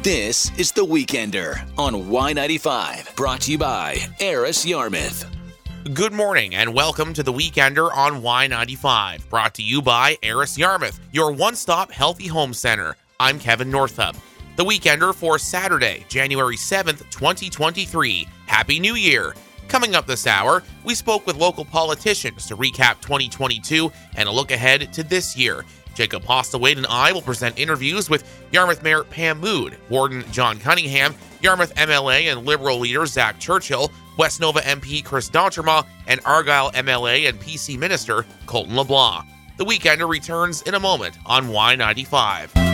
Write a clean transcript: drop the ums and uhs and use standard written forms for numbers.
This is The Weekender on Y95, brought to you by Eris Yarmouth. Good morning and welcome to The Weekender on Y95, brought to you by Eris Yarmouth, your one-stop healthy home center. I'm Kevin Northup. The Weekender for Saturday, January 7th, 2023. Happy New Year! Coming up this hour, we spoke with local politicians to recap 2022 and a look ahead to this year. Jacob Postlewaite and I will present interviews with Yarmouth Mayor Pam Mood, Warden John Cunningham, Yarmouth MLA and Liberal leader Zach Churchill, West Nova MP Chris D'Entremont, and Argyle MLA and PC Minister Colton LeBlanc. The Weekender returns in a moment on Y95.